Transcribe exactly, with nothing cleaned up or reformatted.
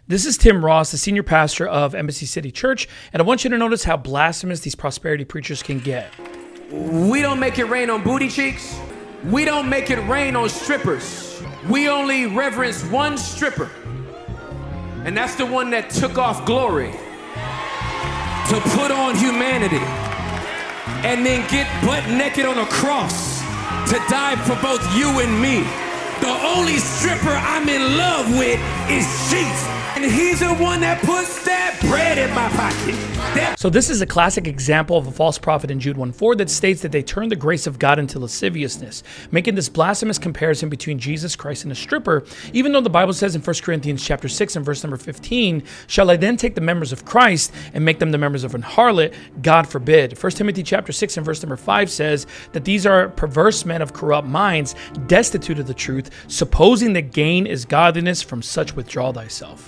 This is Tim Ross, the senior pastor of Embassy City Church, and I want you to notice how blasphemous these prosperity preachers can get. We don't make it rain on booty cheeks. We don't make it rain on strippers. We only reverence one stripper, and that's the one that took off glory to put on humanity and then get butt naked on a cross to die for both you and me. The only stripper I'm in love with is Jesus. And he's the one that puts that bread in my pocket. That- so this is a classic example of a false prophet in Jude one four that states that they turn the grace of God into lasciviousness, making this blasphemous comparison between Jesus Christ and a stripper, even though the Bible says in First Corinthians chapter six and verse number fifteen, shall I then take the members of Christ and make them the members of an harlot? God forbid. First Timothy chapter six and verse number five says that these are perverse men of corrupt minds, destitute of the truth, supposing that gain is godliness. From such withdraw thyself.